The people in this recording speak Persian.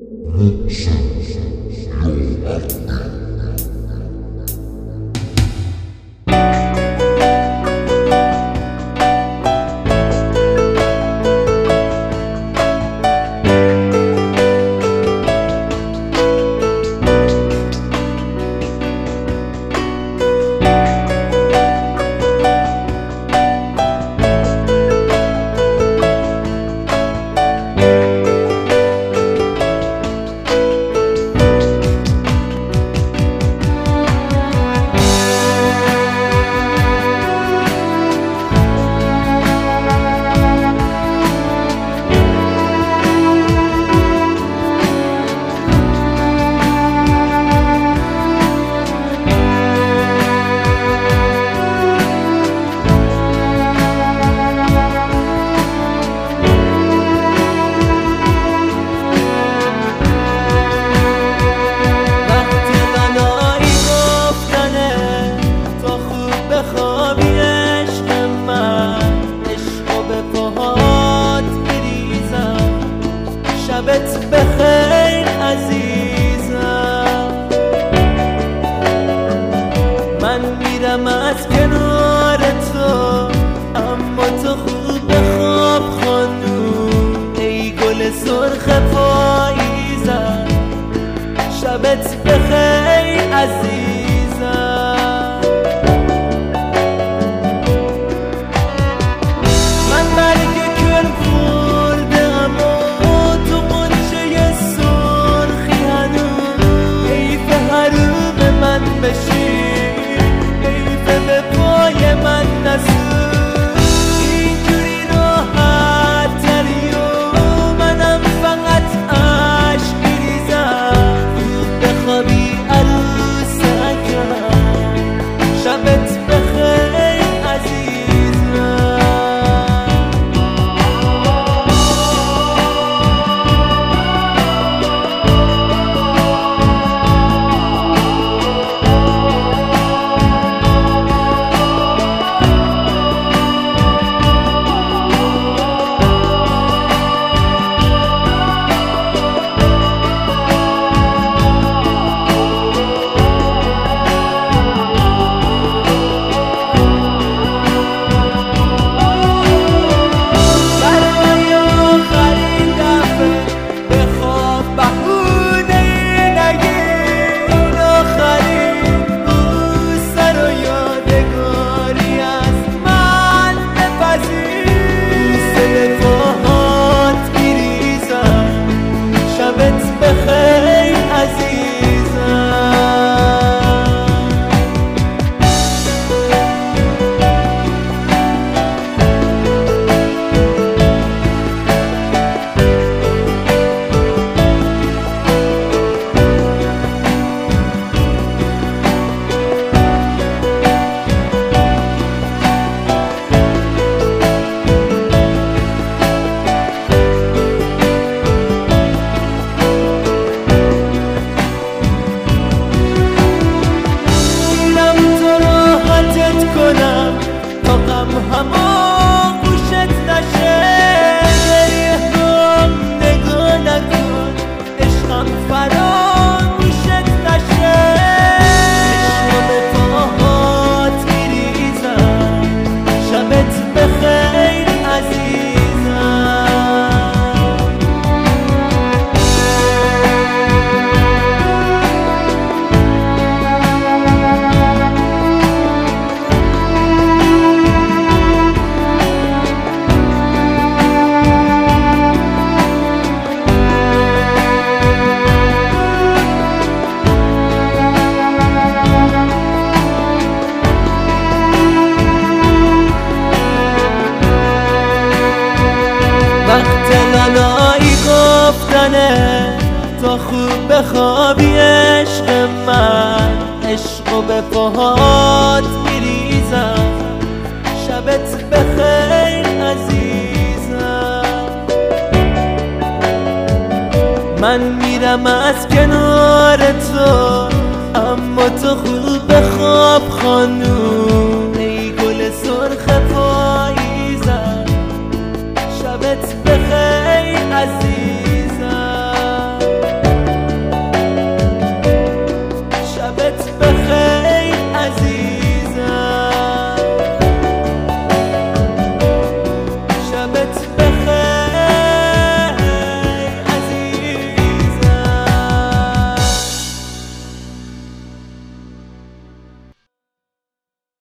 شبت بخیر عزیزم، من میرم از کنار تو، اما تو خوب خواب خانوم، ای گل سرخ پاییزم، شبت بخیر عزیزم. من برگ گل خوردم و تو قنچه سرخی هنوز، حیف حروم من بشی، حیف به پای من نسوز، اینجوری راحت تری و منم فقط عشق میریزم، خوب بخوابی عروسکم، شبت بخیر عزیزم. وقت لالایی گفتنه تا خوب بخوابی عشق من، عشقو به پاهات میریزم، شبت بخیر عزیزم. من میرم از کنار تو، اما تو خوب خواب خانوم، ای گل سرخ پاییزم، شبت بخیر عزیزم.